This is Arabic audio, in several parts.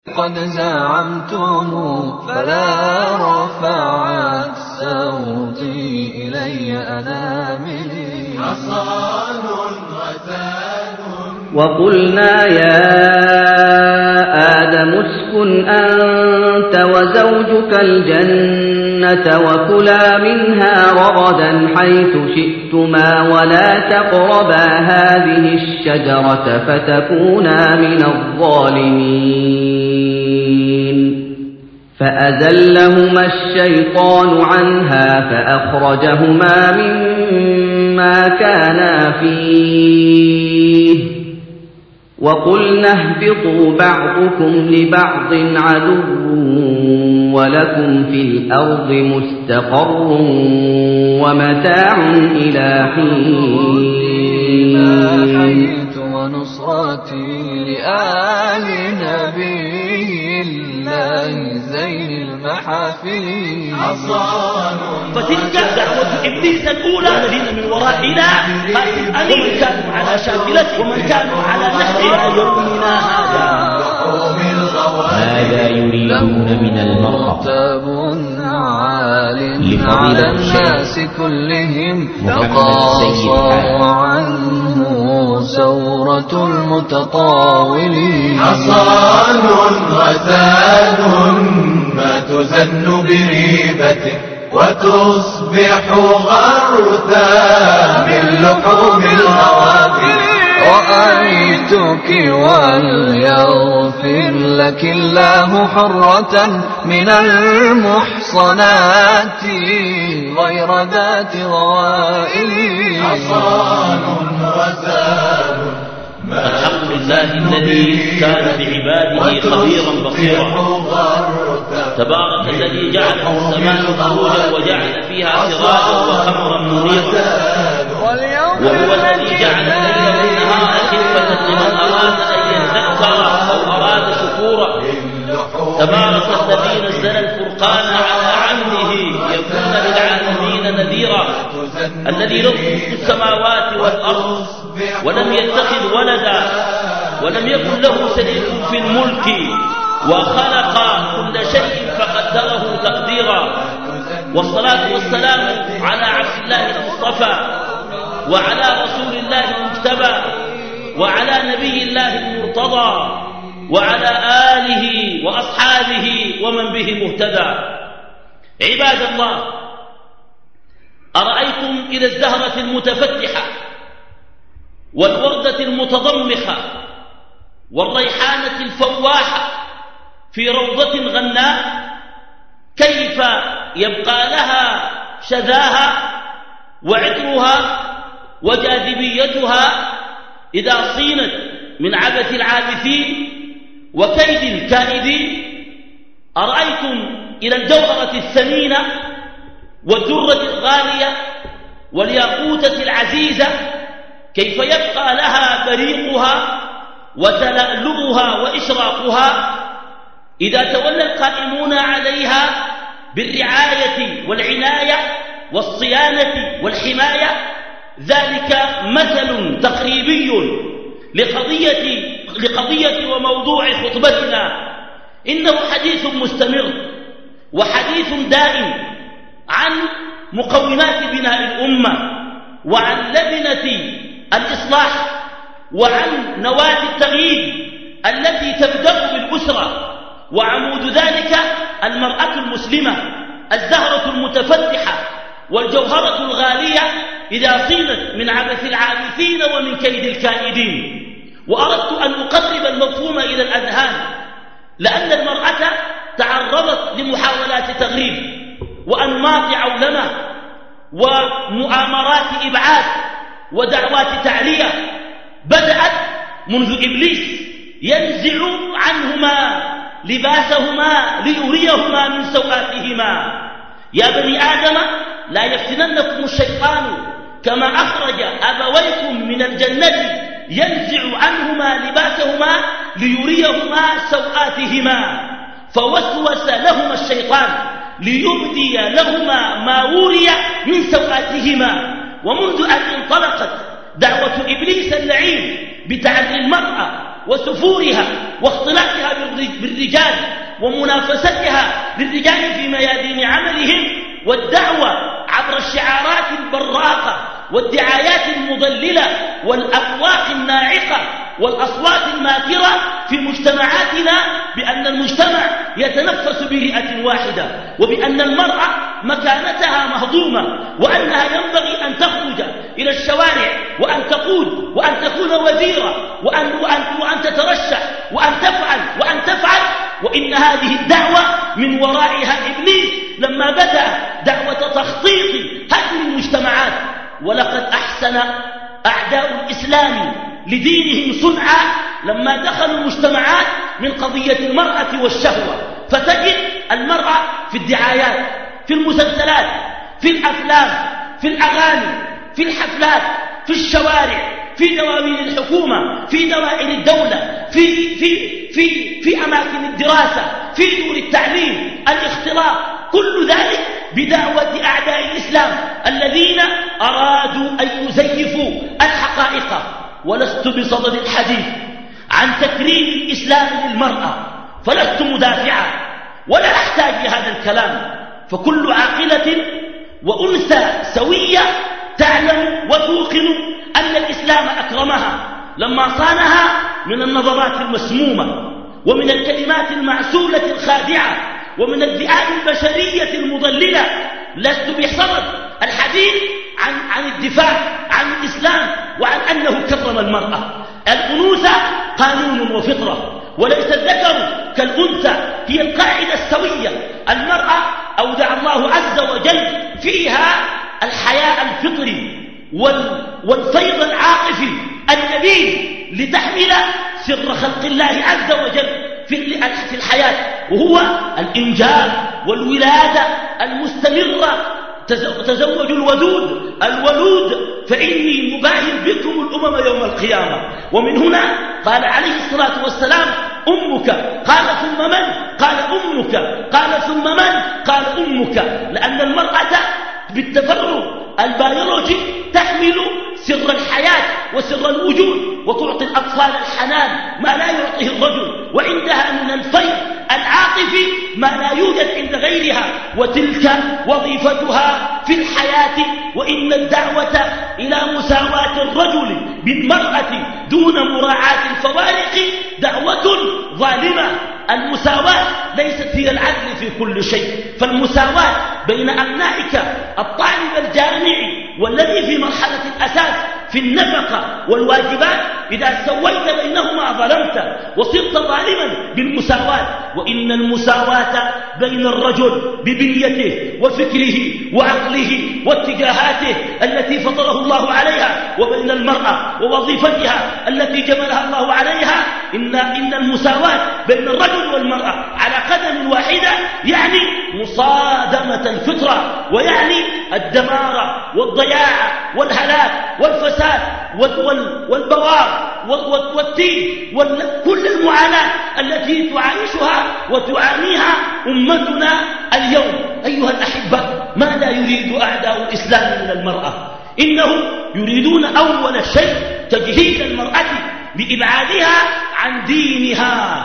قد زعمتم فلا رفعت صوتي إلي أناملي حصان غزال. وقلنا يا آدم اسكن أنت وزوجك الجنة وكلا منها رغدا حيث شئتما ولا تقربا هذه الشجرة فتكونا من الظالمين. فأزلهما الشيطان عنها فأخرجهما مما كانا فيه وقلنا اهبطوا بعضكم لبعض عدو ولكم في الأرض مستقر ومتاع إلى حين. حييت ونصرتي لآل نبي الله زين المحافل حصان. فتلك دعوة إبليس الأولى الذين من ورائنا ومن كانوا على شاكلته ومن كانوا على نحرنا يومنا هذا يريدون من المرأة على الناس كلهم تقاصوا عنه ثورة المتطاولين حصان غزال ما تزن بريبة وتصبح غرثا من لحوم الغوافل. رأيتك وليغفر لك الله حرة من المحصنات غير ذات ضوائل حصان غزال. الحمد لله الذي كان بعباده خبيرا بصيرا. تبارك الذي جعل في السماء بروجا وجعل فيها سراجا وقمرا منيرا. وهو الذي جعل الليل والنهار خلفة لمن أراد أن يذكر أو أراد شكورا. تبارك الذي نزل الفرقان على عبده يكون للعالمين نذيرا. الذي له ملك السماوات والأرض ولم يتخذ ولدا ولم يكن له شريك في الملك وخلق كل شيء فقدره تقديرا. والصلاة والسلام على عبد الله المصطفى وعلى رسول الله المجتبى وعلى نبي الله المرتضى وعلى آله وأصحابه ومن به مهتدى. عباد الله، أرأيتم إذا الزهرة المتفتحة والوردة المتضمخة والريحانة الفواحة في روضة غناء كيف يبقى لها شذاها وعطرها وجاذبيتها إذا صينت من عبث العابثين وكيد الكائدين. أرأيتم إلى الجوهرة الثمينة والدرة الغالية والياقوتة العزيزة كيف يبقى لها بريقها وتلألؤها وإشراقها إذا تولى القائمون عليها بالرعاية والعناية والصيانة والحماية. ذلك مثل تقريبي لقضية وموضوع خطبتنا. إنه حديث مستمر وحديث دائم عن مقومات بناء الأمة وعن لبنة الإصلاح وعن نواة التغيير التي تبدأ بالأسرة، وعمود ذلك المرأة المسلمة الزهرة المتفتحة والجوهرة الغالية إذا صينت من عبث العابثين ومن كيد الكائدين. وأردت أن أقرب المفهوم إلى الأذهان، لأن المرأة تعرضت لمحاولات تغريب وأنماط عولمة ومؤامرات إبعاد ودعوات تعلية بدأت منذ إبليس ينزع عنهما لباسهما ليريهما من سوآتهما. يا بني آدم لا يفتننكم الشيطان كما أخرج أبويكم من الجنة ينزع عنهما لباسهما ليريهما سوآتهما. فوسوس لهما الشيطان ليبدي لهما ما وري من سوآتهما. ومنذ أن انطلقت دعوة إبليس اللعين بتعدي المرأة وسفورها واختلاطها بالرجال ومنافستها للرجال في ميادين عملهم، والدعوة عبر الشعارات البراقة والدعايات المضللة والأفواق الناعقة والأصوات الماكرة في مجتمعاتنا بأن المجتمع يتنفس برئة واحدة، وبأن المرأة مكانتها مهضومة، وأنها ينبغي أن تخرج إلى الشوارع وأن تقود وأن تكون وزيرة وأن تترشح وأن تفعل. وإن هذه الدعوة من ورائها إبليس لما بدأ دعوة تخطيط هدم المجتمعات. ولقد أحسن أعداء الإسلام لدينهم صنعا لما دخلوا المجتمعات من قضية المرأة والشهوة، فتجد المرأة في الدعايات، في المسلسلات، في الأفلام، في الأغاني، في الحفلات، في الشوارع، في دواوين الحكومة، في دوائر الدولة، في أماكن الدراسة، في دور التعليم، الاختلاط، كل ذلك بدعوة أعداء الإسلام الذين أرادوا أن يزيفوا الحقائق. ولست بصدد الحديث عن تكريم الإسلام للمرأة، فلست مدافعا ولا أحتاج لهذا الكلام، فكل عاقلة وأنثى سوية تعلم وتوقن أن الإسلام أكرمها لما صانها من النظرات المسمومة ومن الكلمات المعسولة الخادعة ومن الذئاب البشرية المضللة. لست بصدد الحديث عن الدفاع عن الإسلام وعن أنه كرم المرأة. الأنوثة قانون وفطرة، وليس الذكر كالأنثى، هي القاعدة السوية. المرأة أودع الله عز وجل فيها الحياء الفطري والفيض العاطفي النبيل لتحمل سر خلق الله عز وجل في الحياة، وهو الإنجاب والولادة المستمرة. تزوجوا الولود فإني مباهن بكم الأمم يوم القيامة. ومن هنا قال عليه الصلاة والسلام أمك، قال ثم من؟ قال أمك، قال ثم من؟ قال أمك، لأن المرأة بالتفرغ البيولوجي تحمل سر الحياة وسر الوجود، وتعطي الأطفال الحنان ما لا يعطيه الرجل، وعندها من الفيض العاطفي ما لا يوجد عند غيرها، وتلك وظيفتها في الحياة. وإن الدعوة إلى مساواة الرجل بالمرأة دون مراعاة الفوارق دعوة ظالمة. المساواة ليست هي العدل في كل شيء، فالمساواة بين أبنائك الطالب الجامعي والذي في مرحلة الأساس في النفقة والواجبات، إذا سويت بينهما ظلمت وصرت ظالما بالمساواة. وإن المساواة بين الرجل ببنيته وفكره وعقله واتجاهاته التي فطره الله عليها، وبين المرأة ووظيفتها التي جبلها الله عليها، إن المساواة بين الرجل والمرأة على قدم واحدة يعني مصادمة الفطرة، ويعني الدمار والضياع والهلاك والفساد والبوار والتين وكل المعاناة التي تعيشها وتعانيها أمتنا اليوم. أيها الأحبة، ماذا يريد أعداء الإسلام من المرأة؟ إنهم يريدون أول شيء تجهيز المرأة بإبعادها عن دينها،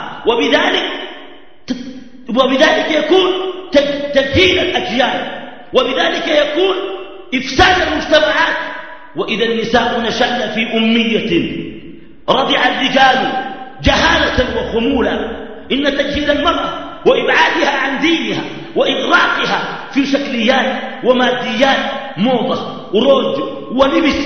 وبذلك يكون تجهيل الأجيال، وبذلك يكون إفساد المجتمعات. وإذا النساء نشأن في أمية رضع الرجال جهالة وخمولا، إن تجهيل المرأة وإبعادها عن دينها وإغراقها في شكليات وماديات، موضة وروج ولبس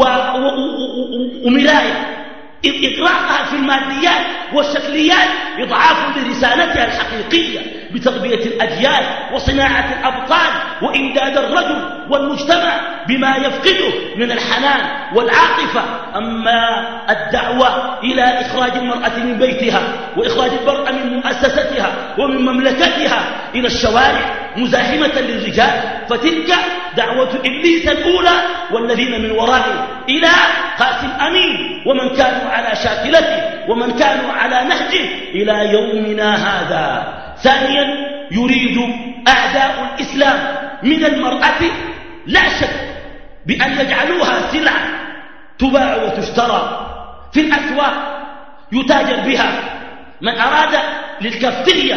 ومراية، إغراقها في الماديات والشكليات إضعاف لرسالتها الحقيقية بتربية الأجيال وصناعة الأبطال وإمداد الرجل والمجتمع بما يفقده من الحنان والعاطفة. أما الدعوة إلى إخراج المرأة من بيتها وإخراج المرأة من مؤسستها ومن مملكتها إلى الشوارع مزاحمة للرجال، فتلك دعوة إبليس الأولى والذين من ورائه إلى قاسم أمين ومن كانوا على شاكلته ومن كانوا على نهجه إلى يومنا هذا. ثانيا، يريد أعداء الإسلام من المرأة لا شك بأن يجعلوها سلعة تباع وتشترى في الأسواق يتاجر بها. من أراد للكافتيريا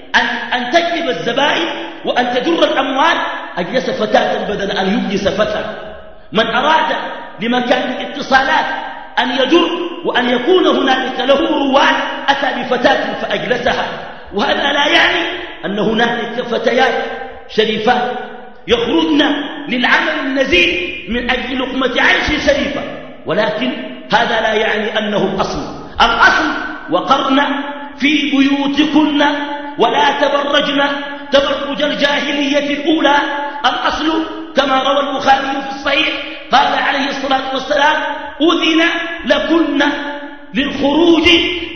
أن تجلب الزبائن وأن تجر الأموال أجلس فتاة بدل أن يجلس فتى. من أراد لمكان الاتصالات أن يجر وأن يكون هنالك له رواد أتى بفتاة فأجلسها. وهذا لا يعني أن هنالك فتيات شريفات يخرجن للعمل النزيه من أجل لقمة عيش شريفة، ولكن هذا لا يعني أنه الأصل. الأصل وقرن في بيوتكن ولا تبرجن تبرج الجاهلية الأولى. الأصل كما روى البخاري في الصحيح قال عليه الصلاة والسلام أذن لكن للخروج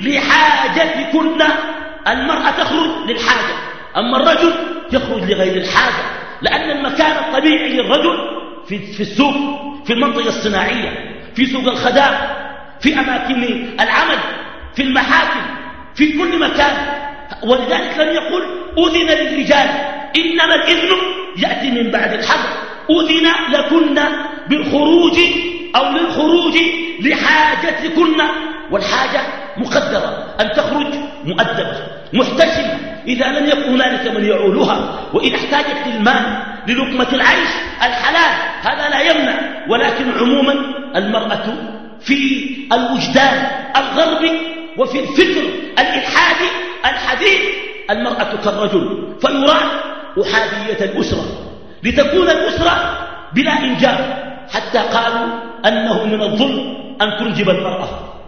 لحاجتكن. المرأة تخرج للحاجة، أما الرجل يخرج لغير الحاجة، لأن المكان الطبيعي للرجل في السوق، في المنطقة الصناعية، في سوق الخدام، في أماكن العمل، في المحاكم، في كل مكان. ولذلك لم يقل أذن للرجال، إنما الإذن يأتي من بعد الحظر. أذن لكن بالخروج أو للخروج لحاجتكن، والحاجة مقدرة، أن تخرج مؤدبة محتشمة إذا لم يكن هنالك من يعولها، وإن احتاجت للمال للقمة العيش الحلال هذا لا يمنع. ولكن عموما المرأة في الوجدان الغربي وفي الفكر الإلحادي الحديث المرأة كالرجل، فيراد أحادية الأسرة لتكون الأسرة بلا إنجاب، حتى قالوا أنه من الظلم أن تنجب المرأة.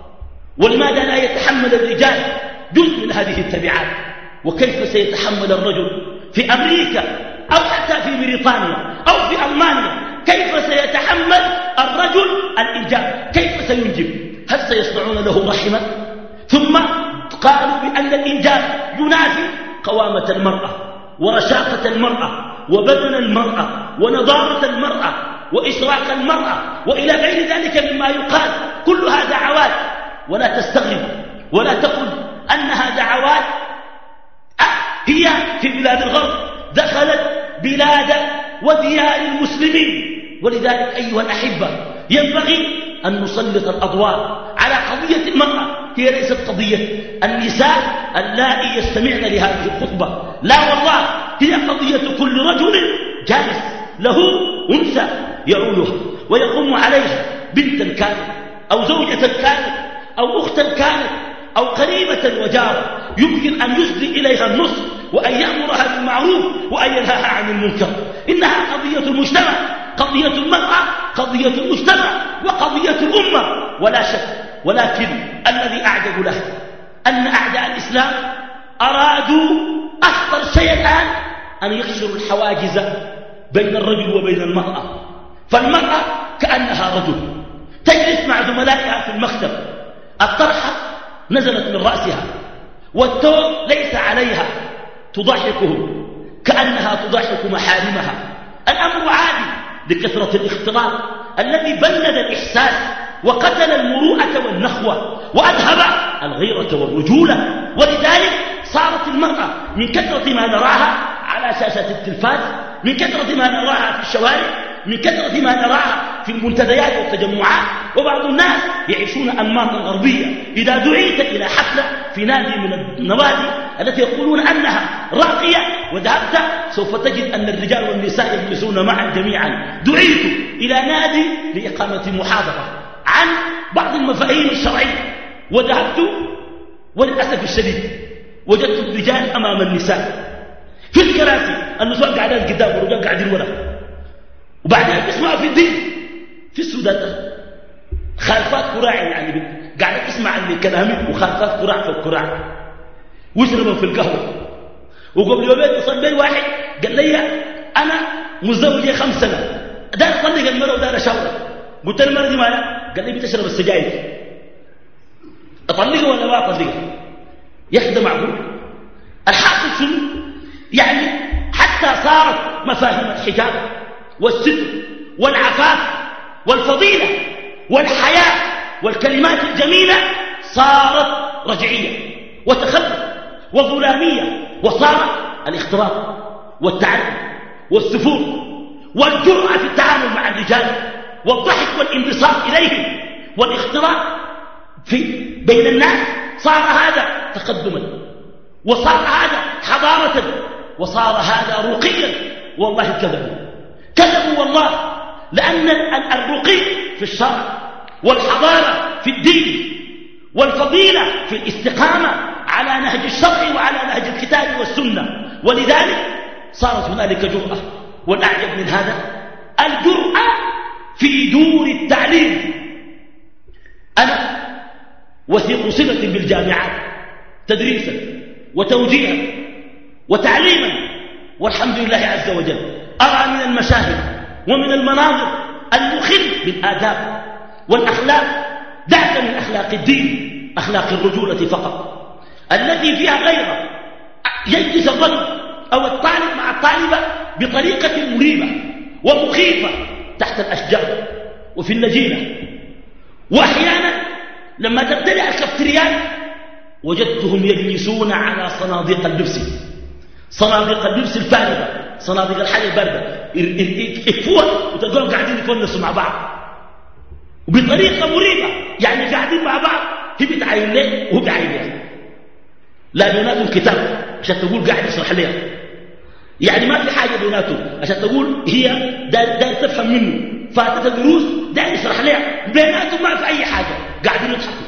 ولماذا لا يتحمل الرجال جزء من هذه التبعات؟ وكيف سيتحمل الرجل في أمريكا أو حتى في بريطانيا أو في ألمانيا؟ كيف سيتحمل الرجل الإنجاب؟ كيف سينجب؟ هل سيصنعون له رحمة؟ ثم قالوا بأن الإنجاب ينافي قوامة المرأة ورشاقة المرأة وبدن المرأة ونضارة المرأة وإشراق المرأة وإلى غير ذلك مما يقال. كلها دعوات، ولا تستغرب ولا تقل أنها دعوات هي في بلاد الغرب دخلت بلاد وديار المسلمين. ولذلك أيها الأحبة ينبغي أن نسلط الأضواء على قضية المرأة. هي ليست قضية النساء اللائي يستمعن لهذه الخطبة، لا والله، هي قضية كل رجل جالس له أنثى يعولها ويقوم عليها، بنتا كانت أو زوجة كانت أو أختا كانت أو قريبة وجارة، يمكن أن يسدي إليها النصح وأن يأمرها بالمعروف وأن ينهاها عن المنكر. إنها قضية المجتمع، قضية المرأة قضية المجتمع وقضية الأمة ولا شك. ولكن الذي أعجب له أن أعداء الإسلام أرادوا أخطر شيء الآن أن يكسروا الحواجز بين الرجل وبين المرأة. فالمرأة كأنها رجل تجلس مع زملائها في المكتب، الطرحة نزلت من رأسها والثوب ليس عليها، تضحكهم كأنها تضحك محارمها. الأمر عادي لكثرة الاختلاط الذي بند الإحساس وقتل المروءة والنخوة وأذهب الغيرة والرجولة. ولذلك صارت المرأة من كثرة ما نراها على شاشة التلفاز، من كثرة ما نراها في الشوارع، من كثرة ما نراها في المنتديات والتجمعات، وبعض الناس يعيشون أنماطا غربية. إذا دعيت إلى حفلة في نادي من النوادي التي يقولون أنها راقية وذهبت، سوف تجد أن الرجال والنساء يجلسون معا جميعا. دعيت إلى نادي لإقامة محاضرة عن بعض المفاهيم الشرعية وذهبت، وللأسف الشديد وجدت الرجال أمام النساء في الكراسي، النساء قاعدات قدام والرجال قاعدين وراء، وبعدين تسمع في الدين في السودان خالفات كراع، يعني قاعدة تسمع عن كلامي وخالفات كراع في الكراع ويشربوا في القهوة. وقبل يومين اتصل بي واحد قال لي أنا متزوج 5 سنة، دار أطلق المرأة ودار أشاورها. قلت له المرأة دي مالها؟ قال لي بتشرب السجاير، أطلقها ولا ما أطلقها؟ يحدى معقول؟ الحاصل شنو؟ يعني حتى صارت مفاهيم الحجاب والستر والعفاف والفضيلة والحياة والكلمات الجميلة صارت رجعية وتخلف وظلامية، وصار الاختلاط والتعرف والسفور والجرأة في التعامل مع الرجال والضحك والانبساط إليهم والاختلاط بين الناس صار هذا تقدما، وصار هذا حضارة، وصار هذا رقيا. والله كذبوا والله، لأن الرقي في الشرع، والحضارة في الدين، والفضيلة في الاستقامة على نهج الشرع وعلى نهج الكتاب والسنة. ولذلك صارت هنالك جرأة، والأعجب من هذا الجرأة في دور التعليم. أنا وثيق صلة بالجامعات تدريسا وتوجيها وتعليما، والحمد لله عز وجل أرى من المشاهد ومن المناظر المخل بالآداب والأخلاق، دعك من أخلاق الدين، أخلاق الرجولة فقط، التي فيها غيرة يجلس الرجل أو الطالب مع الطالبة بطريقة مريبة ومخيفة تحت الأشجار وفي النجيلة. وأحيانا لما تبتلع الكافتريات وجدتهم يجلسون على صناديق اللبس، صناديق اللبس الفارغة، صناديق الحاجة الباردة، يكفوها وتلقاهم قاعدين يفنسوا مع بعض وبطريقة مريبة، يعني قاعدين مع بعض، هي بتعين ليه وهو بيعين ليه، لا بيناتهم كتاب عشان تقول قاعد يشرح لها، يعني ما في حاجة بيناتهم عشان تقول هي داير تفهم منه، فاتت الدروس داير يشرح لها، بيناتهم ما في أي حاجة، قاعدين يضحكوا.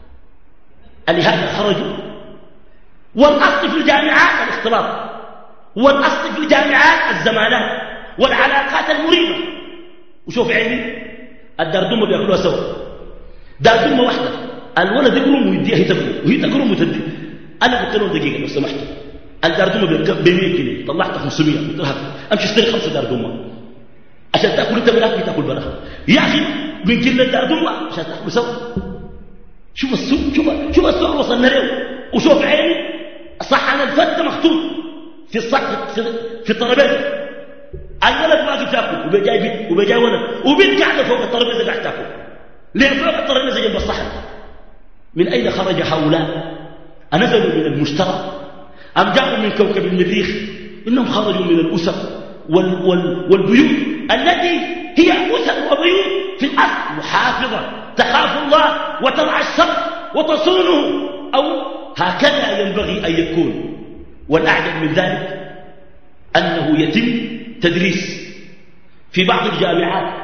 لهذا خرجوا. والأصل في الجامعات الاختلاط، والأصل في الجامعات الزمالات والعلاقات المريبة. وشوف عيني الدردمة بيأكلوها سوا، دردمة واحدة، الولد يقرم ويديها هي تقرم وهي تقرم وتدي. أنا قلت لهم دقيقة لو سمحتوا، الدردمة ب 100 جنيه، طلعت 500، قلت لها أمشي اشتري 5 دردمة عشان تأكل أنت براك تأكل براها. يا أخي من كل الدردمة عشان تأكل سوا. شوف السوق، شوف السوق وصلنا له. وشوف عيني صحن الفتة مخطوط في الصحن في الطرابيزة، الولد واقف ياكل وبيجاي بيت وبيجاي ولد وبنت قاعدة فوق الطرابيزة قاعد تاكل، ليه فوق الطرابيزة جنب الصحن؟ من أين خرج هؤلاء؟ أنزلوا من المشترى أم جاءوا من كوكب المريخ؟ إنهم خرجوا من الأسر والبيوت التي هي أسر وبيوت في الأصل محافظة تخاف الله وترعى الشر وتصونه، أو هكذا ينبغي أن يكون. والأعجب من ذلك أنه يتم تدريس في بعض الجامعات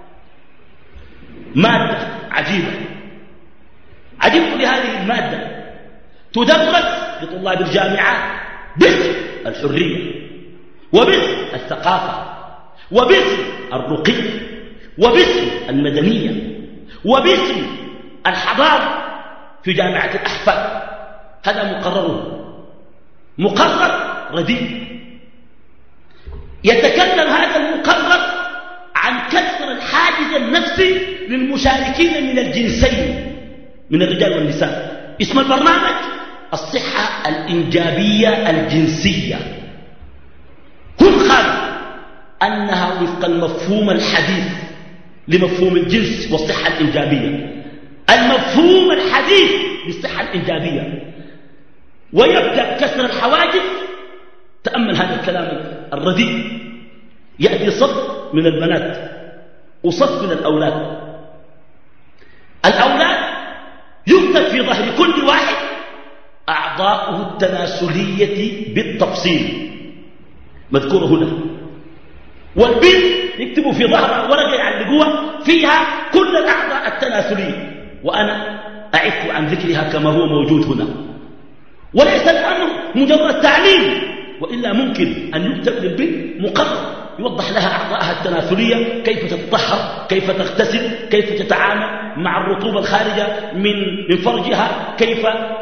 مادة عجيبة، عجبت لهذه المادة تدرس لطلاب الجامعات باسم الحرية وباسم الثقافة وباسم الرقي وباسم المدنية وباسم الحضارة في جامعة الأحفاد. هذا مقرر رديء. يتكلم هذا المقرر عن كسر الحاجز النفسي للمشاركين من الجنسين، من الرجال والنساء. اسم البرنامج الصحة الإنجابية الجنسية. هم قالوا أنها وفق المفهوم الحديث لمفهوم الجنس والصحة الإنجابية، المفهوم الحديث للصحة الإنجابية، ويبدأ كسر الحواجز. تأمل هذا الكلام الرديء. يأتي صف من البنات وصف من الأولاد. الأولاد يكتب في ظهر كل واحد أعضاؤه التناسلية بالتفصيل مذكورة هنا، والبنت يكتبوا في ظهرها ورقة يعلقوها فيها كل الأعضاء التناسلية، وأنا أعف عن ذكرها كما هو موجود هنا. وليس الأمر مجرد تعليم، وإلا ممكن أن يكتب للبنت مقرر يوضح لها أعضاءها التناسلية، كيف تتطهر، كيف تغتسل، كيف تتعامل مع الرطوبة الخارجة من فرجها، كيف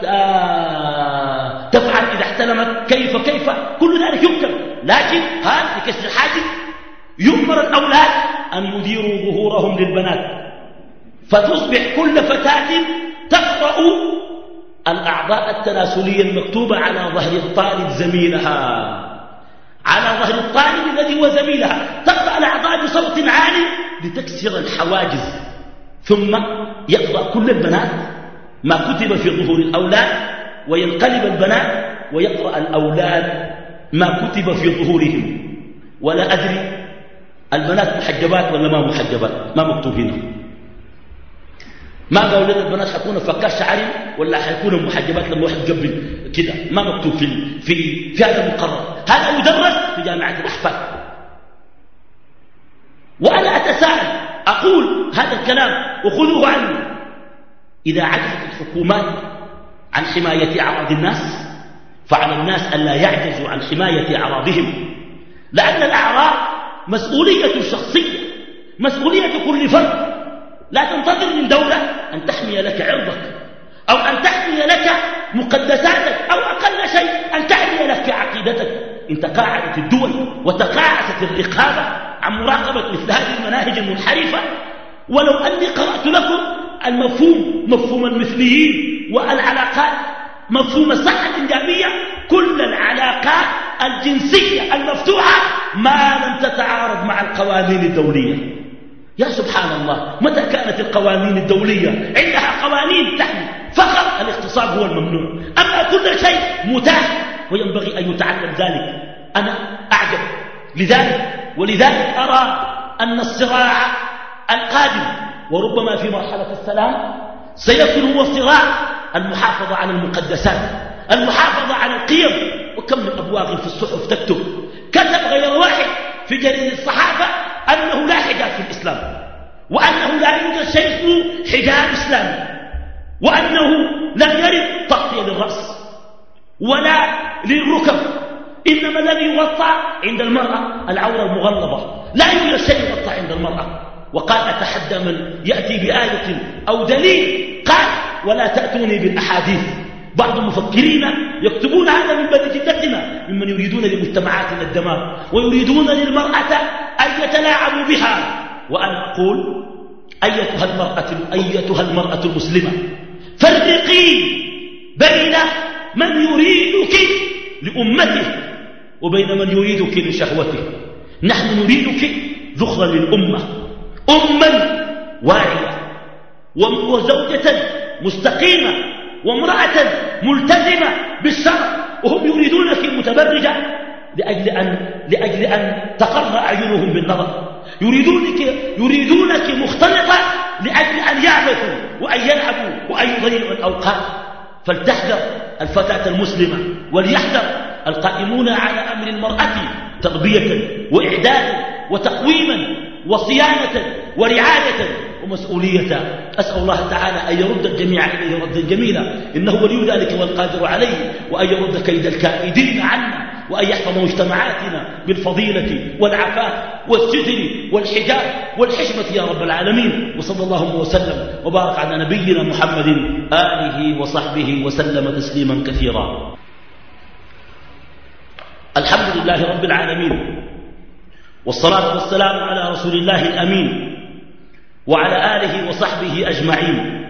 تفعل إذا احتلمت، كيف كل ذلك يكتب. لكن هذا لكسر الحاجز يؤمر الأولاد أن يديروا ظهورهم للبنات، فتصبح كل فتاة تقرأ الأعضاء التناسلية المكتوبة على ظهر الطالب زميلها، على ظهر الطالب الذي هو زميلها، تقرأ الأعضاء بصوت عالي لتكسر الحواجز. ثم يقرأ كل البنات ما كتب في ظهور الأولاد، وينقلب البنات ويقرأ الأولاد ما كتب في ظهورهم. ولا أدري البنات محجبات ولا ما محجبات، ما مكتوب هنا. ما قالوا لنا البنات حيكونوا فكاش شعري ولا حيكونوا محجبات لما واحد قبل كده، ما مكتوب في هذا المقرر. هذا يدرس في جامعة الأحفاد. وأنا أتساءل أقول هذا الكلام وخذوه عني، إذا عجزت الحكومات عن حماية أعراض الناس فعلى الناس ألا يعجزوا عن حماية أعراضهم، لأن الأعراض مسؤولية شخصية، مسؤولية كل فرد. لا تنتظر من دولة أن تحمي لك عرضك أو أن تحمي لك مقدساتك أو أقل شيء أن تحمي لك في عقيدتك. إن تقاعدت الدول وتقاعست الرقابة عن مراقبة مثل هذه المناهج المنحرفة، ولو أني قرأت لكم المفهوم مفهوم المثليين والعلاقات مفهوم الصحة الإنجابية، كل العلاقات الجنسية المفتوحة ما لم تتعارض مع القوانين الدولية. يا سبحان الله، متى كانت القوانين الدولية عندها قوانين تحمي فقط الاغتصاب هو الممنوع، أما كل شيء متاح وينبغي أن يتعلم ذلك. أنا أعجب ولذلك أرى أن الصراع القادم وربما في مرحلة السلام سيكون هو صراع المحافظة على المقدسات، المحافظة على القيم. وكم من أبواغ في الصحف تكتب، كتب غير واحد في جريدة الصحافة أنه لا حجاب في الإسلام، وأنه لا يوجد شيء اسمه حجاب إسلامي، وأنه لم يرد تغطية للرأس ولا للركب، إنما الذي يغطى عند المرأة العورة المغلظة، لا يوجد شيء يغطى عند المرأة. وقال أتحدى من يأتي بآية أو دليل، قال ولا تأتوني بالأحاديث. بعض المفكرين يكتبون هذا من بني جدتنا ممن يريدون لمجتمعاتنا الدمار ويريدون للمرأة أن يتلاعبوا بها. وأنا أقول أيتها المرأة المسلمة، فرقي بين من يريدك لأمته وبين من يريدك لشهوته. نحن نريدك ذخرا للأمة، أما واعية وزوجة مستقيمة وامرأة ملتزمة بالشرع، وهم يريدونك متبرجة لأجل أن تقر أعينهم بالنظر، يريدونك مختلطة لأجل أن يعبثوا وأن يلعبوا وأن يضيعوا الأوقات. فلتحذر الفتاة المسلمة وليحذر القائمون على أمر المرأة تربية وإعدادا وتقويما وصيانة ورعاية ومسؤولية. أسأل الله تعالى أن يرد الجميع إليه ردا جميلا، إنه ولي ذلك والقادر عليه، وأن يرد كيد الكائدين عنا، وأن يحفظ مجتمعاتنا بالفضيلة والعفاف والستر والحجاب والحشمة يا رب العالمين. وصلى الله وسلم وبارك على نبينا محمد آله وصحبه وسلم تسليما كثيرا. الحمد لله رب العالمين، والصلاة والسلام على رسول الله الأمين وعلى آله وصحبه أجمعين.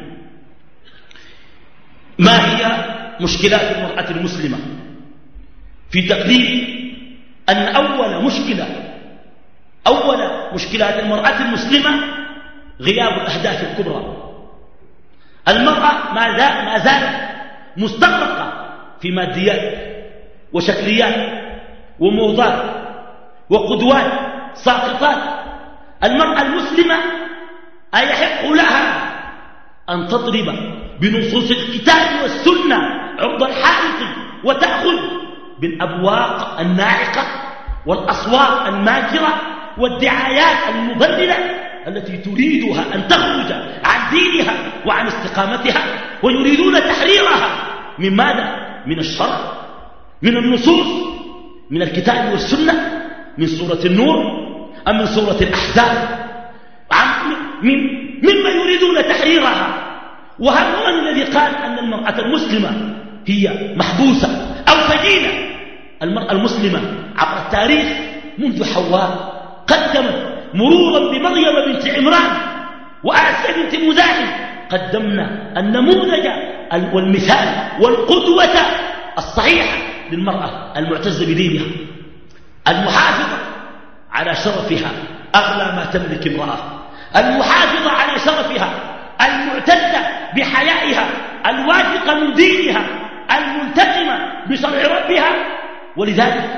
ما هي مشكلات المرأة المسلمة؟ في تقديري أن أول مشكلات المرأة المسلمة غياب الأهداف الكبرى. المرأة ما زالت مستغرقة في ماديات وشكليات وموضات وقدوات ساقطات. المرأة المسلمة أيحق لها أن تضرب بنصوص الكتاب والسنة عرض الحائط وتأخذ بالأبواق الناعقة والأصوات الماكرة والدعايات المضللة التي تريدها أن تخرج عن دينها وعن استقامتها، ويريدون تحريرها من ماذا؟ من الشرع، من النصوص، من الكتاب والسنة، من سورة النور أم من سورة الأحزاب، مما يريدون تحريرها. وهذا الذي قال أن المرأة المسلمة هي محبوسة أو سجينة. المرأة المسلمة عبر التاريخ منذ حواء قدمت مرورا بمريم بنت عمران وآسيا بنت مزاحم، قدمنا النموذج والمثال والقدوة الصحيحة للمرأة المعتزة بدينها، المحافظة على شرفها أغلى ما تملك امرأة، المحافظة على شرفها، المعتزة بحيائها، الواثقة من دينها، الملتزمة بشرع ربها. ولذلك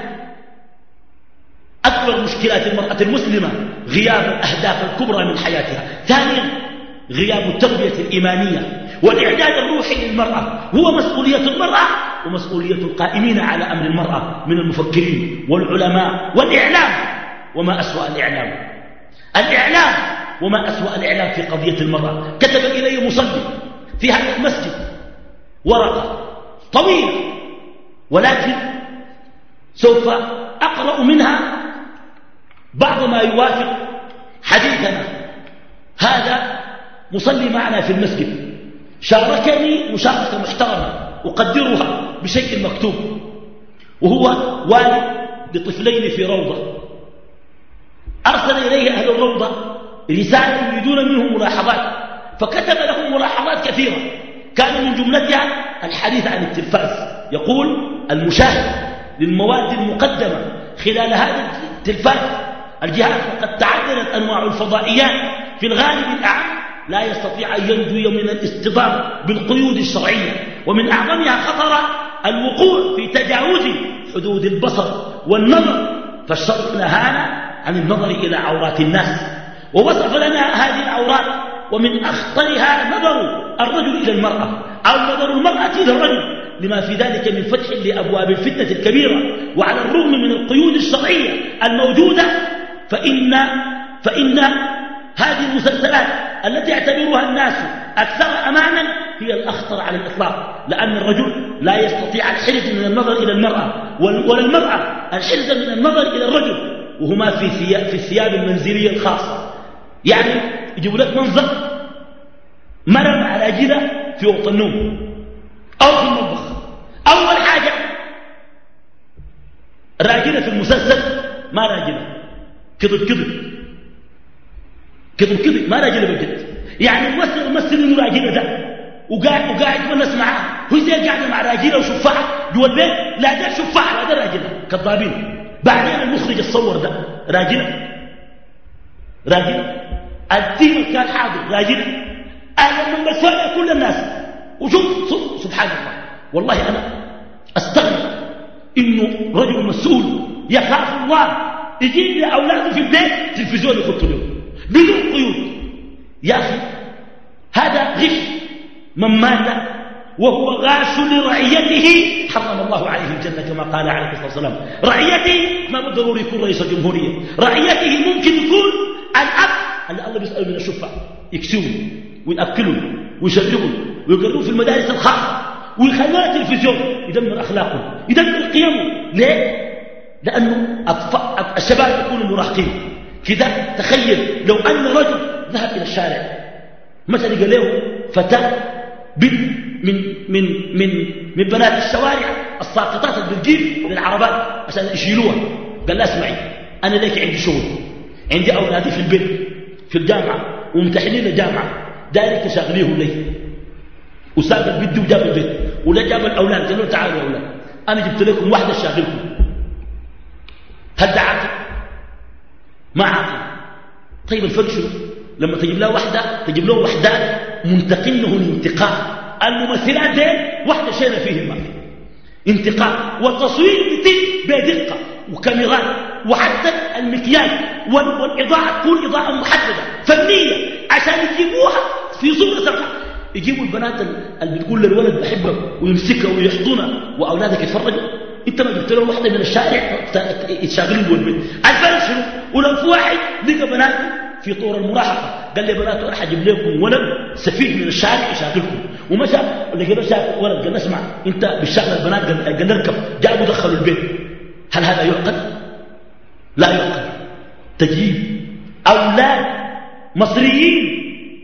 أكبر مشكلات المرأة المسلمة غياب الأهداف الكبرى من حياتها. ثانيا غياب التربية الإيمانية والإعداد الروحي للمرأة هو مسؤولية المرأة ومسؤولية القائمين على أمر المرأة من المفكرين والعلماء والإعلام. وما أسوأ الإعلام وما أسوأ الإعلام في قضية المرأة. كتب إلي مصلي في هذا المسجد ورقة طويلة، ولكن سوف أقرأ منها بعض ما يوافق حديثنا. هذا مصلي معنا في المسجد شاركني مشاركة محترمة أقدرها بشيء مكتوب، وهو والد لطفلين في روضة. أرسل إليه أهل الروضة رسالة يريدون منه ملاحظات، فكتب لهم ملاحظات كثيرة كان من جملتها الحديث عن التلفاز. يقول: المشاهد للمواد المقدمة خلال هذا التلفاز الجهاز وقد تعددت أنواع الفضائيات في الغالب الأعم لا يستطيع أن ينجو من الاصطدام بالقيود الشرعية، ومن أعظمها خطر الوقوع في تجاوز حدود البصر والنظر، فالشرع نهانا عن النظر إلى عورات الناس ووصف لنا هذه العورات، ومن أخطرها نظر الرجل إلى المرأة أو نظر المرأة إلى الرجل، لما في ذلك من فتح لأبواب الفتنة الكبيرة. وعلى الرغم من القيود الشرعية الموجودة فإن هذه المسلسلات التي يعتبرها الناس أكثر أمانا هي الأخطر على الإطلاق، لأن الرجل لا يستطيع الحرز من النظر إلى المرأة ولا المرأة الحرز من النظر إلى الرجل، وهما في الثياب المنزلية الخاصة. يعني يجيبوا لك منظر مرة مع راجلة في أوضة النوم أو في المطبخ. أول حاجة راجلة في المسلسل ما راجلة، كذب ما راجلة بجد. يعني الممثل إنه راجلة ده وقاعد يتونس معاه، هو زي قاعدة مع راجلة وشفاعة جوا البيت، لا ده شفاعة لا ده راجلة، كذابين. بعدين المخرج الصور ده راجلة الدين كان حاضر راجلة. أنا من بسوأ كل الناس. وشوف سبحان الله، والله أنا أستغرب إنه رجل مسؤول يخاف الله يجيب لأولاده في البيت تلفزيون يخط له بدون قيود. يا أخي هذا غش. من مات وهو غاش لرعيته حرم الله عليه الجنة كما قال عليه الصلاة والسلام. رعيته ما بالضروري يكون رئيس الجمهورية، رعيته ممكن يكون الأب اللي الله بيسأله من الشفع، يكسوه ويأكله ويشربه ويقربوه في المدارس الخاصة ويخلوه تلفزيون، يدمر أخلاقه يدمر قيمه. ليه؟ لأنه الشباب يكونوا مراهقين كذا. تخيل لو أن رجل ذهب إلى الشارع مثلا قال له فتاة من بنات الشوارع الساقطات اللي بتجيب للعربات عشان يشيلوها، قال لا اسمعي أنا ليك عندي شغل، عندي أولادي في البيت في الجامعة وممتحنين الجامعة، دارك شاغليهم لي. وساق البيت وجاب البيت ولا جاب الأولاد، قال له تعالوا يا أولاد أنا جبت لكم واحدة شاغلكم. هل ده عاقل؟ ما عاقل. طيب الفرق شنو؟ لما تجيب له واحدة تجيب له وحدات منتقمه الانتقام. الممثلات دين واحدة شينا فيهم ما انتقام، والتصوير يتم بدقة وكاميرات، وحتى المكياج والإضاءة تكون إضاءة محددة فنية عشان يجيبوها في صورة سرقة. يجيبوا البنات اللي بتقول للولد بحبك ويمسكها ويحضنها وأولادك يتفرجوا. انت ما جبت له واحدة من الشارع يتشاغلوا جوا البيت. الفرق شنو؟ ولو في واحد لقى بنات في طور المراهقة قال لي بنات انا حجيب لكم ولد سفيه من الشارع يشاغلكم، ومشى لقى له ولد قال اسمع انت بالشغل البنات قال نركب، جابوا دخلوا البيت. هل هذا يعقل؟ لا يعقل. تجيب اولاد مصريين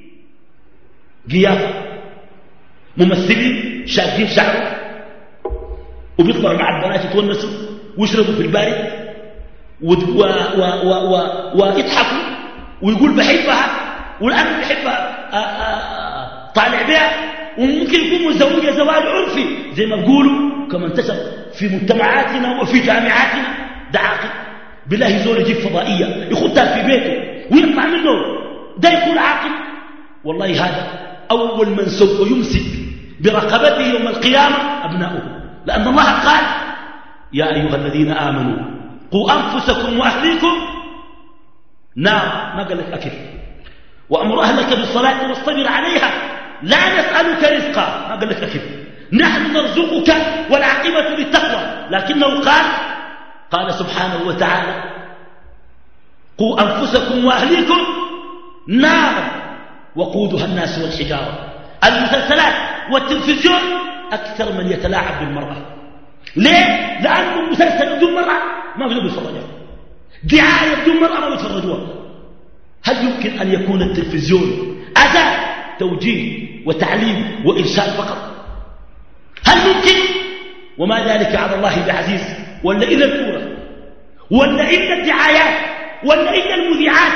قيافة ممثلين شاكين شعره وبيطلعوا مع البنات يتونسوا ويشربوا في البارد ويضحكوا ويقول بحبها والآن بحبها طالع بها، وممكن يكون متزوجة زواج عرفي زي ما بيقولوا كما انتشر في مجتمعاتنا وفي جامعاتنا. ده عاقل؟ بالله زول يجيب فضائية يخدها في بيته ويطلع منه، ده يكون عاقل؟ والله هذا أول من سوف يمسك برقبته يوم القيامة أبناؤه، لأن الله قال يا أيها الذين آمنوا قوا أنفسكم وأهليكم نار، ما قال لك أكل. وأمر أهلك بالصلاة واصطبر عليها لا نسألك رزقا، ما قال لك كده، نحن نرزقك والعاقبة للتقوى. لكنه قال سبحانه وتعالى قوا أنفسكم وأهليكم نارا وقودها الناس والحجارة. المسلسلات والتلفزيون أكثر من يتلاعب بالمرأة. ليه؟ لأنه المسلسل بدون مرأة ما بدون بيتفرجوها، دعاية بدون مرأة ما بيتفرجوها. هل يمكن أن يكون التلفزيون أداة توجيه وتعليم وإرشاد فقط؟ هل ممكن؟ وما ذلك على الله بعزيز. ولا إلا الكورة، ولا إلا الدعايات، ولا إلا المذيعات.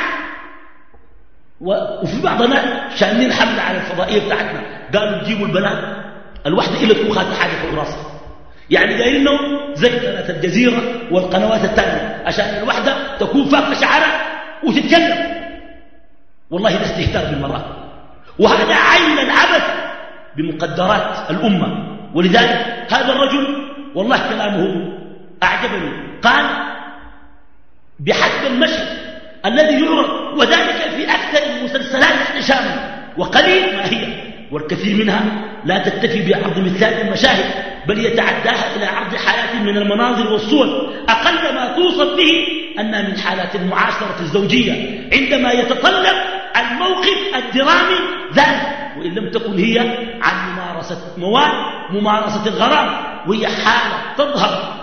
وفي بعضنا شانين حملة على الفضائية بتاعتنا، قالوا تجيبوا البنات الواحدة إلا تكون خاطئة حاجة في راسها، يعني دايرينهم زي قناة الجزيرة والقنوات الثانية عشان الواحدة تكون فاقة شعرها وتتكلم. والله ده استهتار بالمرأة، وهذا عين العبث بمقدرات الأمة. ولذلك هذا الرجل والله كلامه أعجبني، قال بحسب المشهد الذي يعرض وذلك في أكثر المسلسلات احتشاما وقليل ما هي، والكثير منها لا تكتفي بعرض مثال المشاهد بل يتعداها إلى عرض حالات من المناظر والصور أقل ما توصف به أنها من حالات المعاشرة الزوجية عندما يتطلب الموقف الدرامي ذلك، وإن لم تكن هي عن ممارسة الغرام، وهي حالة تظهر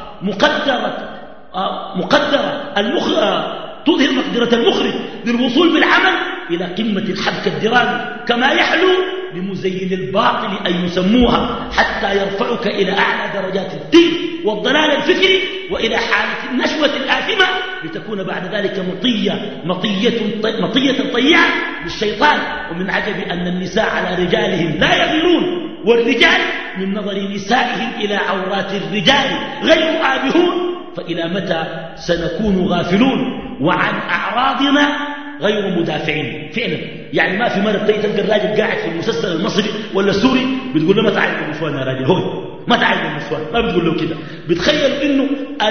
تظهر مقدرة المخرج للوصول بالعمل إلى قمة الحبكة الدرامي، كما يحلو لمزين الباطل أن يسموها حتى يرفعك إلى أعلى درجات الدين والضلال الفكري وإلى حالة النشوة الآثمة، لتكون بعد ذلك مطية طيعة للشيطان. ومن عجب أن النساء على رجالهم لا يغيرون، والرجال من نظر نسائهم إلى عورات الرجال غير آبهون. فإلى متى سنكون غافلون وعن أعراضنا غير مدافعين؟ فعلا يعني ما في مرة تلقى الراجل قاعد في المسلسل المصري ولا السوري بتقول له ما تعالج النسوان يا راجل، هو ما تعالج النسوان، ما بتقول له كده. بتخيل انه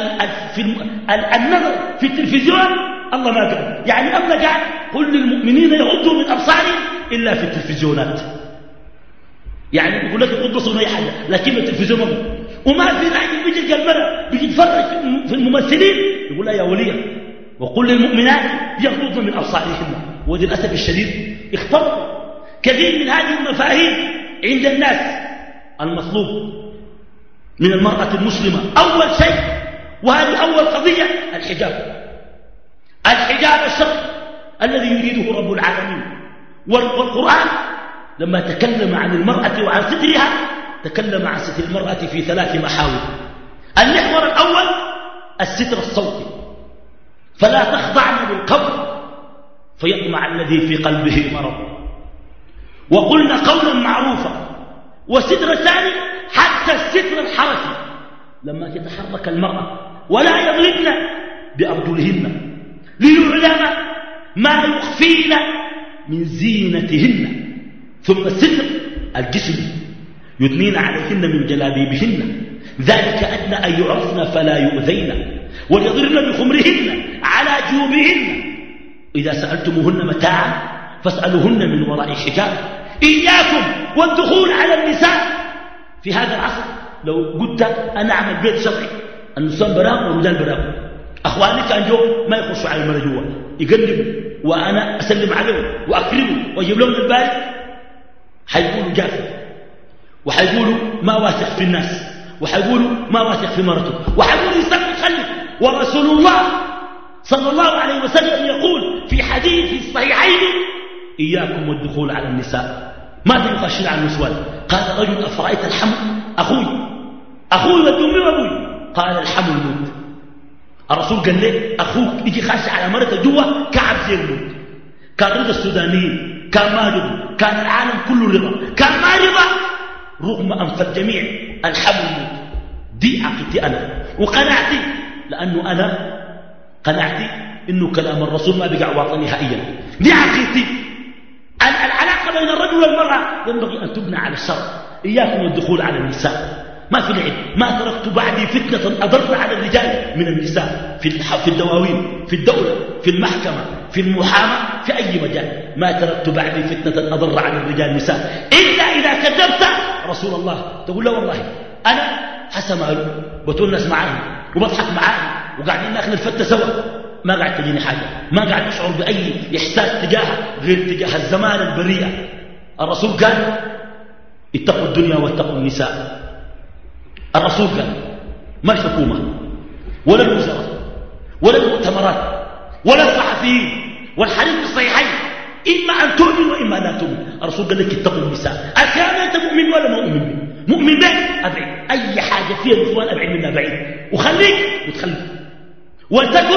النظر في التلفزيون الله ما قال، يعني الله قاعد قل للمؤمنين يغضوا من أبصارهم إلا في التلفزيونات. يعني بيقول لك يغض بصره أي حاجة، لكن التلفزيون ما بيقول. وما في راجل بيجي المرأة بيجي يتفرج في الممثلين يقول لها يا ولية وقل للمؤمنات يغضضن من أبصارهن. وللأسف الشديد اختلط كثير من هذه المفاهيم عند الناس. المطلوب من المرأة المسلمة أول شيء، وهذه أول قضية، الحجاب الشرعي الذي يريده رب العالمين. والقرآن لما تكلم عن المرأة وعن سترها تكلم عن ستر المرأة في 3 محاور. المحور الأول الستر الصوتي، فلا تخضعن بالقول فيطمع الذي في قلبه مرض، وقلنا قولا معروفا. والستر الثاني حتى الستر الحركي، لما تتحرك المرأة ولا يضربن بأرجلهن ليعلم ما يخفين من زينتهن. ثم الستر الجسم، يدنين عليهن من جلابيبهن، ذلك أدنى أن يعرفن فلا يؤذين، وليضربن بخمرهن على جيوبهن. إذا سألتموهن متاعا فاسألوهن من وراء حجاب. إياكم والدخول على النساء في هذا العصر. لو قلت أنا أعمل بيت شرعي النساء براء والرجال براء، أخواني كان جو ما يخشوا على المرأة جوا يقلبوا، وأنا أسلم عليهم وأكرمهم وأجيب لهم البارد، حيقولوا جافر، وحيقولوا ما واثق في الناس، وحيقولوا ما واثق في مرته، وحيقولوا يسمي خلف. ورسول الله صلى الله عليه وسلم يقول في حديث الصحيحين إياكم والدخول على النساء. ماذا يخشين على النسوان؟ قال رجل أفرأيت الحمل؟ أخوي والدمي وأبوي. قال الحمل موت. الرسول قال لي أخوك يجي خاش على مرته جوا كعب زي الموت. كان رضا السودانيين، كان ما رضا، كان العالم كله رضا، كان ما رضا، رغم أنف الجميع الحمل موت. دي عقيدتي أنا وقناعتي، لأنه أنا قناعتي إنه كلام الرسول ما بقع واطن نهائيا. دي عقيدتي. العلاقة بين الرجل والمرأة ينبغي أن تبنى على الشرع. إياكم والدخول على النساء، ما في لعب. ما تركت بعدي فتنة أضر على الرجال من النساء في الدواوين، في الدولة، في المحكمة، في المحاماة في أي مجال. ما تركت بعدي فتنة أضر عن الرجال النساء إلا إذا كذبت رسول الله. تقول له والله أنا حسمه بتونس معاهم وبضحك معاهم وقاعدين ناكل الفتة سوا، ما قاعد تجيني حاجة، ما قاعد أشعر بأي إحساس تجاهها غير تجاه الزمان البريئة. الرسول قال اتقوا الدنيا واتقوا النساء. الرسول قال ما الحكومة ولا الوزراء ولا المؤتمرات ولا الصحفيين والحديث الصحيحين إما أن تؤمن وإما لا تؤمن. الرسول قال لك اتقوا النساء. أكان أنت مؤمن ولا مؤمن؟ مؤمن به أبعد أي حاجة فيها نسوان أبعد منها بعيد وخليك وتخليك. ولتكن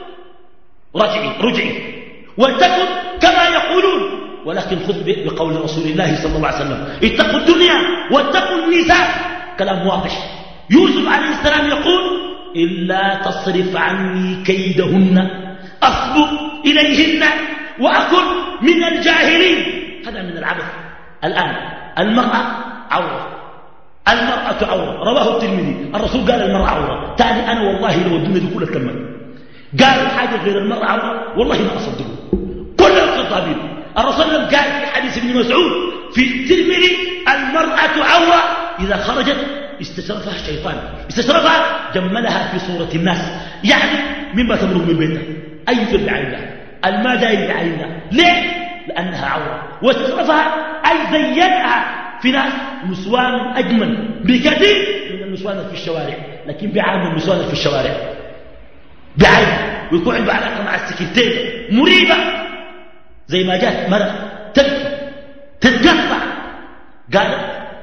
رجعي ولتكن كما يقولون، ولكن خذ بقول رسول الله صلى الله عليه وسلم اتقوا الدنيا واتقوا النساء. كلام واضح. يوسف عليه السلام يقول إلا تصرف عني كيدهن أصب إليهن وأكن من الجاهلين. هذا من العبث. الآن المرأة عورة، المرأة عورة، رواه الترمذي. الرسول قال المرأة عورة، تاني أنا والله لو الدنيا دي كلها تكمل قالوا حاجة غير المرأة عورة والله ما أصدقوا كل الخطابين. الرسول قال في حديث ابن مسعود في الترمذي المرأة عورة إذا خرجت استشرفها الشيطان، استشرفها جملها في صورة الناس، يعني مما تمرق من بيتها أي في بعينها المادة بعينها. ليه؟ لأنها عورة. واستشرفها أي زينها في ناس نسوان أجمل بكثير من النسوان في الشوارع، لكن بعين النسوان في الشوارع بعين ويكون عنده علاقة مع السكرتين مريبة، زي ما جات مرة تبكي تتقطع قالت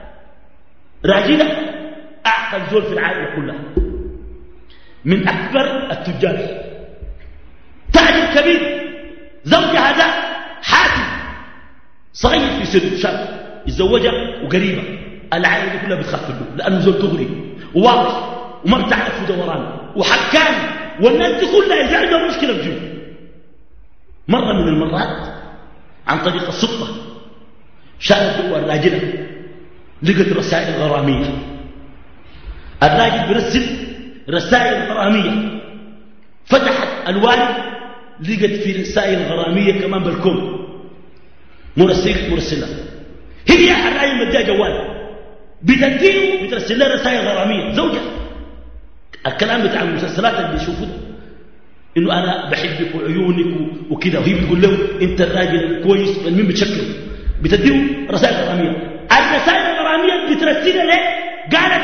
راجلة أعقل زول في العائلة كلها من أكبر التجار، تاجر كبير، زوجها هذا حاتم صغير في سن شاب، الزوجة وقريبة، العائلة دي كلها بتخاف منه لأنه زول تغري وواضح وما بتعرف في دوران وحكام، والناس دي كلها إذا عندها مشكلة بجيبه. مرة من المرات عن طريق الصدفة شاهدت هو الراجلة لقت رسائل غرامية. الراجل برسل رسائل غرامية، فتحت الوالد لقت في رسائل غرامية كمان بالكون مرسلة. هي الراجل مديها جوال بتديه بترسل لها رسائل غرامية زوجها. الكلام بتاع المسلسلات اللي بيشوفوه انه انا بحبك وعيونك وكذا، وهي بتقول له انت الراجل الكويس مين بتشكله، بتديه رسائل غرامية. الرسائل الغرامية بترسلها ليه؟ قالت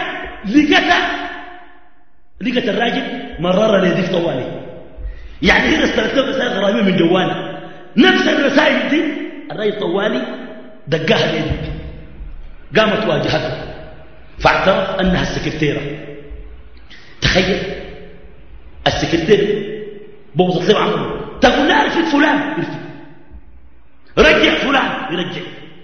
لقت الراجل مرر ليديك طوالي، يعني هي رسلت له رسائل غرامية من جواله. نفس الرسائل دي الراجل طوالي دقاها ليديك، قامت واجهته فاعترف انها السكرتيرة. تخيل السكرتيرة بوظت له عمله، تقول لا ارفد فلان يرفد، رجع فلان يرجع.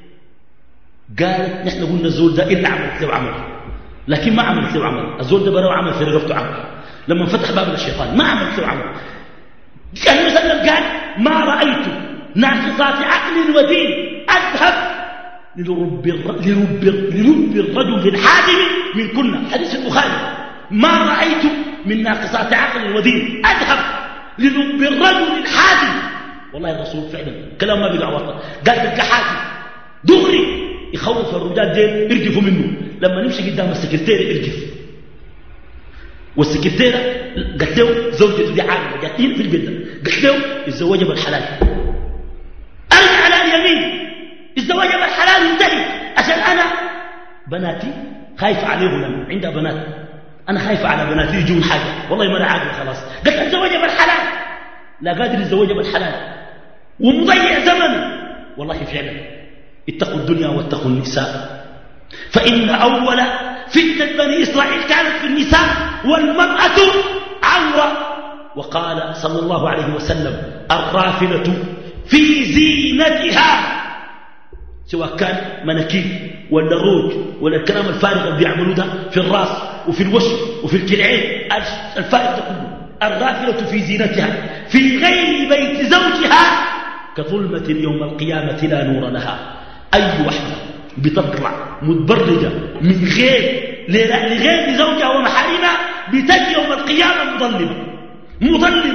قالت نحن قلنا الزول ده إلا عملت له عمل، لكن ما عملت له عمل. الزول ده برا عمل في رقبته عمل، لما فتح باب الشيطان ما عملت له عمل. النبي صلى الله عليه وسلم قال ما رأيت ناقصات عقل ودين أذهب لرب الرجل الحازم من كنا. حديث البخاري ما رأيت من ناقصات عقل ودين أذهب لرب الرجل الحازم. والله الرسول فعلا كلام ما بيقع وطن. قال تلقى حازم دغري يخوف الرجال دين يرجفوا منه. لما نمشي قدام السكرتيرة يرجف، والسكرتيرة قالت له زوجته دي عامله جاتين في البيت، قالت له الزواج بالحلال، ارجع على اليمين الزواج بالحلال ينتهي، عشان انا بناتي خايفه عليهم، لما عندها بنات انا خايفه على بناتي يجون حاجه، والله ما انا عاقل خلاص. قالت الزواج بالحلال، لا قادر الزواج بالحلال ومضيع زمن. والله فعلا اتقوا الدنيا واتقوا النساء، فإن أول فتنة بني إسرائيل كانت في النساء والمرأة عورة. وقال صلى الله عليه وسلم الرافلة في زينتها، سواء كان مناكير ولا روج ولا الكلام الفارغ اللي بيعملوه ده في الراس وفي الوش وفي الكلعين، الفارغ ده كله. الرافلة في زينتها في غير بيت زوجها كظلمة يوم القيامة لا نور لها. أي وحدة بتطلع متبرجة من غير لغير زوجها ومحارمها بتجي يوم القيامة مظلمة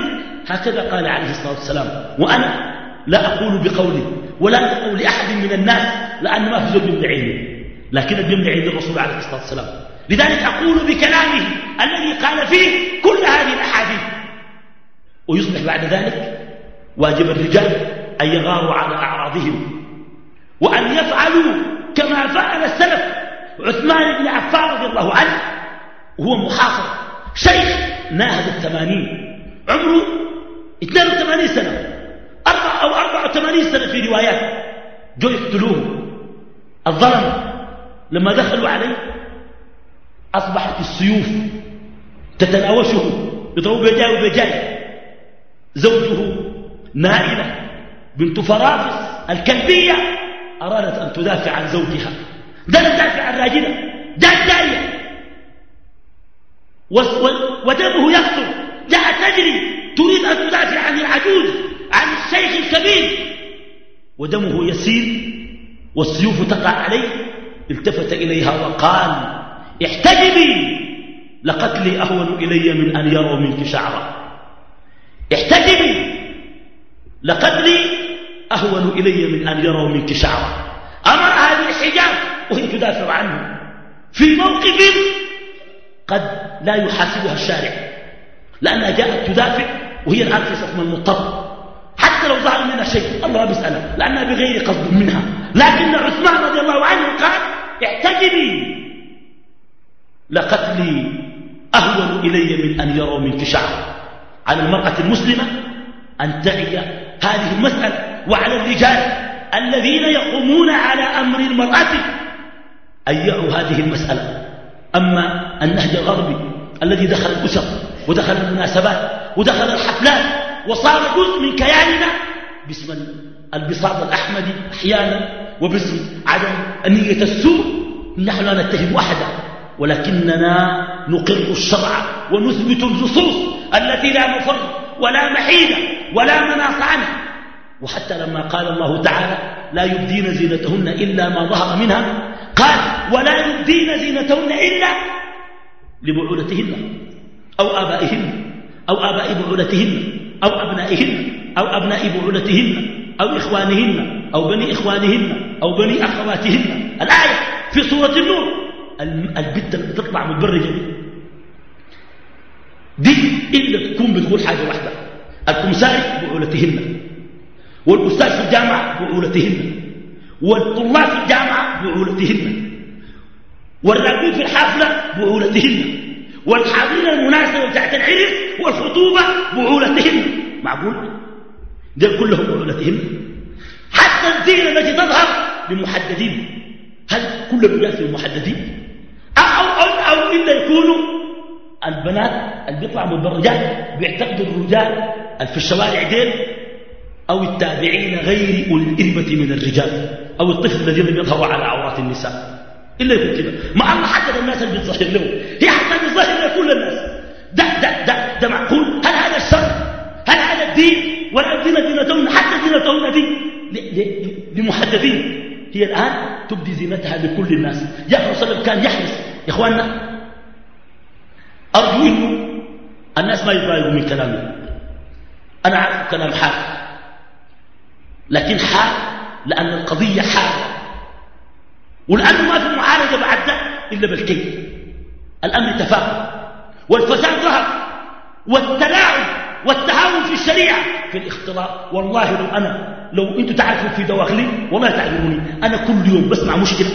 هكذا قال عليه الصلاة والسلام. وأنا لا أقول بقولي ولا أقول لأحد من الناس لأن ما في زوج من عيني، لكن من عند الرسول عليه الصلاة والسلام. لذلك أقول بكلامه الذي قال فيه كل هذه الأحاديث. ويصبح بعد ذلك واجب الرجال أن يغاروا على أعراضهم وأن يفعلوا كما فعل السلف. عثمان بن عفان رضي الله عنه وهو محاصر شيخ ناهز 80 عمره 82 سنة 84 سنة في روايات، جو يقتلوه الظلم. لما دخلوا عليه أصبحت السيوف تتناوشه يضربوا بجاي وبجاي. زوجه نائلة بنت فرافس الكلبية أرادت أن تدافع عن زوجها، ده تدافع عن راجلها، جاءت داعية ودمه يقطر، جاءت تجري تريد أن تدافع عن العجوز عن الشيخ الكبير ودمه يسيل والسيوف تقع عليه. التفت إليها وقال: احتجبي، لقتلي أهون إلي من أن يروا منك شعرا. احتجبي، لقتلي أهون إلي من أن يروا منك شعرا. أمرها بالحجاب وهي تدافع عنه في موقف قد لا يحاسبها الشارع، لأنها جاءت تدافع وهي الآن في صف المضطر. حتى لو ظهر منها شيء الله بيسألها لأنها بغير قصد منها، لكن عثمان رضي الله عنه قال: احتجبي، لقتلي أهون إلي من أن يروا منك شعرا. على المرأة المسلمة أن تعي هذه المسألة، وعلى الرجال الذين يقومون على أمر المرأة أن يعوا هذه المسألة. أما النهج الغربي الذي دخل الأسر ودخل المناسبات ودخل الحفلات وصار جزء من كياننا باسم البساط الأحمدي أحيانا وباسم عدم نية السوء، نحن لا نتهم أحدا، ولكننا نقر الشرع ونثبت النصوص التي لا مفر ولا محيدة ولا مناص عنها. وحتى لما قال الله تعالى: لا يبدين زينتهن إلا ما ظهر منها، قال: ولا يبدين زينتهن إلا لبعولتهن أو آبائهن أو آباء بعولتهن أو أبنائهن أو أبناء بعولتهن أو إخوانهن أو بني إخوانهن أو بني أخواتهن. الآية في سورة النور. البنت اللي بتطلع متبرجة دي إلا تكون بتقول حاجة واحدة: الكمساري بعولتهن، والأستاذ في الجامعة بعولتهن، والطلاب في الجامعة بعولتهن، والراقبين في الحفلة بعولتهن، والحاضرين المناسبة بتاعت العرس والخطوبة بعولتهن. معقول؟ دول كلهم بعولتهن. حتى الزينة التي تظهر لمحددين. هل كل الرجال في المحددين؟ أو إلا يكونوا البنات اللي بيطلعوا متبرجات بيعتقدوا الرجال في الشوارع ديل أو التابعين غير أولي الإربة من الرجال أو الطفل الذين بيظهروا على عورات النساء. إلا يكون كده. مع الله حتى الناس اللي بتظهر له هي حتى بتظهر لكل الناس. ده معقول؟ هل هذا الشر؟ هل هذا الدين؟ ولا الدين دينتهن؟ حتى دينتهن دي لمحددين. هي الآن تبدي زينتها لكل الناس. يا أخي صلى الله عليه وسلم كان يحرص. يا إخواننا أرجو إنه الناس ما يتضايقوا من كلامي. أنا عارف كلام حار، لكن حار لأن القضية حار، ولأنه ما في معالجة بعد ده إلا بالكيد. الأمر تفاقم والفساد ظهر والتلاعب والتهاون في الشريعة في الاختلاط. والله لو أنتم تعرفوا في دواخلي وما تعلموني، أنا كل يوم بسمع مشكلة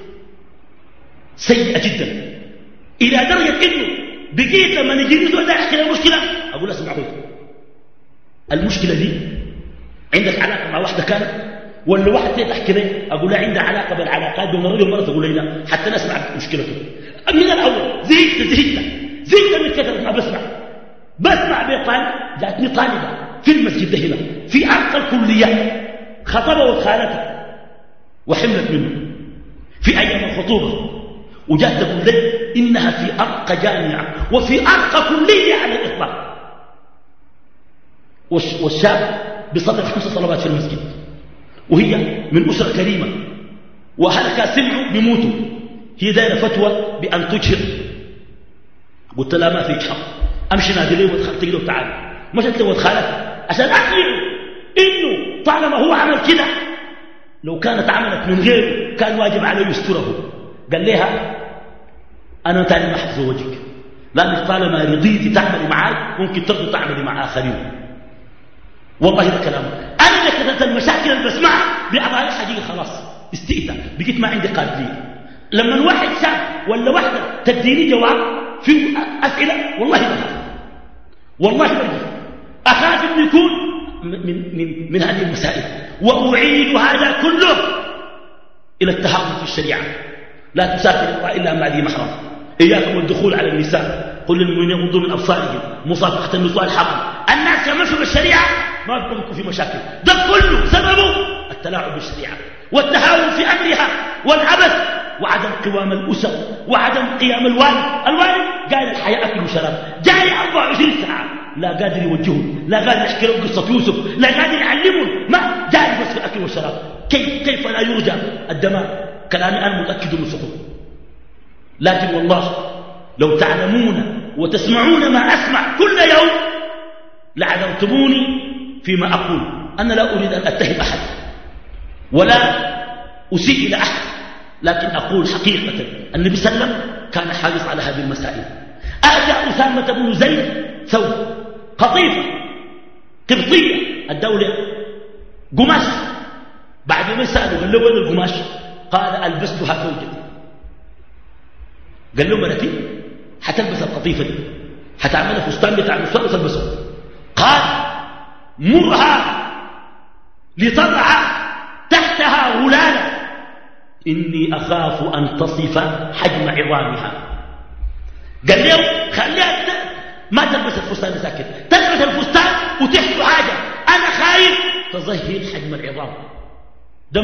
سيئة جدا إلى درجة إنه بقيت لما نجيني زول أحكي له مشكلة أقول اسمعوا، المشكلة دي عندك علاقة مع واحدة كانت ولا واحد تحكي لي أقول لا عندها علاقة بالعلاقات بين الرجل والمرأة، تقول لي لا حتى نسمع مشكلته من الأول. زهقت من كثرة ما بسمع بطالب. جاتني طالبة في المسجد ده هنا في أرقى الكليات، خطبة وخالتها وحملت منه في أيام الخطوبة، وجات تقول لي إنها في أرقى جامعة وفي أرقى كلية على الإطلاق، والشاب بيصلي 5 صلوات في المسجد، وهي من أسرة كريمة، وأهلها سمعوا بيموتوا، هي دايرة فتوى بأن تجهر. قلت لها ما فيك حق، أمشي نادي ليه ودخلت له وتعالى. مشت له واتخالفت عشان أقنعه إنه طالما هو عمل كده لو كانت عملت من غيره كان واجب عليه يستره. قال لها أنا تاني ما حتزوجك، لأنك طالما رضيتي تعملي معاي ممكن ترضي تعملي مع آخرين. والله ده كلامه. أنا كتبت المشاكل اللي بسمعها بأعضاء حقيقة خلاص استئتى، بقيت ما عندي قابلية. لما الواحد شاب ولا واحدة تديني جواب في أسئلة والله بخاف، والله بخاف، أخاف أن يكون من هذه المسائل. وأعيد هذا كله إلى التحقق في الشريعة. لا تسافر إلا مع ذي محرم. إياكم والدخول على النساء، قل للمؤمنين يغضوا من أبصارهم، مصافحة النساء الحرام. الناس يمشوا بالشريعة ما بيكون في مشاكل. ده كله سببه التلاعب بالشريعة والتهاون في أمرها والعبث وعدم قوام الأسر وعدم قيام الوالد قال الحياة أكل وشراب، جاي 24 ساعة لا قادر يوجههم، لا قادر يحكي لهم قصة يوسف، لا قادر يعلمهم، ما جاي بس في الأكل والشراب. كيف لا يرجى الدماء؟ كلامي أنا متأكد من صدق. لكن والله لو تعلمون وتسمعون ما أسمع كل يوم لعذرتموني فيما أقول. أنا لا أريد أن أتهم أحد ولا أسيء إلى أحد، لكن أقول حقيقة النبي صلى الله عليه وسلم كان حريص على هذه المسائل. أهدى أسامة بن زيد ثوب قطيفة قبطية الدولة قماش، بعد ما سألوا قال له وين القماش؟ قال ألبستها زوجتي. قال له مرتي حتلبس القطيفة دي، حتعمل فستان بتاع النساء وتلبسه. قال مرها لتضع تحتها غلالا إني أخاف أن تصف حجم عظامها. قال له خليها ما تلبس الفستان ساكت، تلبس الفستان وتحته حاجة، أنا خايف تظهر حجم العظام. ده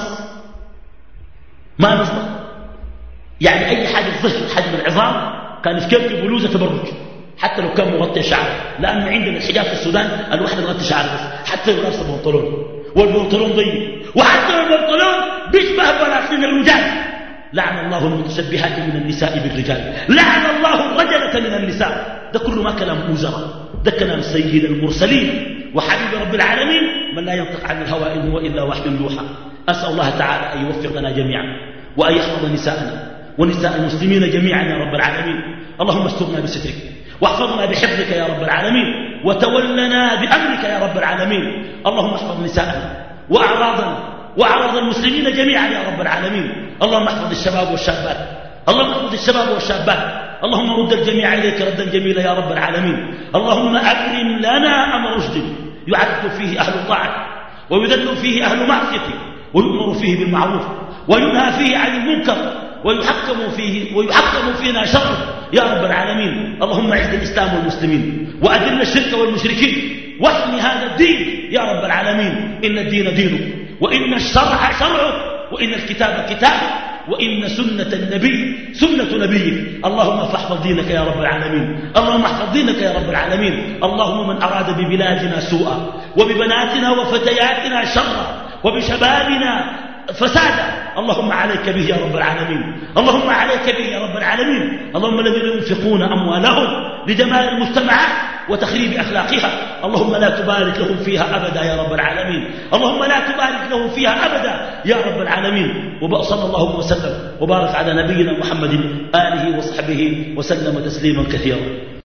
ما نص يعني أي حاجة تظهر حجم العظام كان يسكبك بلوزة تبرج حتى لو كان مغطي شعره، لأن عندنا الحجاب في السودان الواحد يغطي شعره بس، حتى لو لابس بنطلون والبنطلون ضيق، وحتى لو البنطلون بيشبه بناطيل الرجال. لعن الله المتشبهات من النساء بالرجال، لعن الله الرجلة من النساء. ده كله ما كلام وزراء، ده كلام سيد المرسلين وحبيب رب العالمين من لا ينطق عن الهوى إن هو إلا وحي يوحى. أسأل الله تعالى أن يوفقنا جميعا وأن يحفظ نساءنا ونساء المسلمين جميعا يا رب العالمين. اللهم استرنا بسترك واحفظنا بحفظك يا رب العالمين، وتولنا بأمرك يا رب العالمين. اللهم احفظ نساءنا وأعراضنا وأعراض المسلمين جميعا يا رب العالمين. اللهم احفظ الشباب والشابات، اللهم احفظ الشباب والشابات، اللهم رد الجميع إليك ردا جميلا يا رب العالمين. اللهم أكرم لنا أمر رشد يعد فيه أهل طاعة ويذل فيه أهل معصيته ويؤمر فيه بالمعروف وينهى فيه عن المنكر ويحكم فينا شره يا رب العالمين. اللهم اعز الإسلام والمسلمين وأذل الشرك والمشركين واحمي هذا الدين يا رب العالمين. إن الدين دينك وإن الشرع شرعك وإن الكتاب كتابك وإن سنة النبي سنة نبيك. اللهم فاحفظ دينك يا رب العالمين، اللهم احفظ دينك يا رب العالمين. اللهم من أراد ببلادنا سوءا وببناتنا وفتياتنا شرا وبشبابنا فسادا اللهم عليك به يا رب العالمين، اللهم عليك به يا رب العالمين. اللهم الذين ينفقون أموالهم لدمار المجتمعات وتخريب أخلاقها اللهم لا تبارك لهم فيها أبدا يا رب العالمين، اللهم لا تبارك لهم فيها أبدا يا رب العالمين. وصلى الله وسلم وبارك على نبينا محمد آله وصحبه وسلم تسليما كثيرا.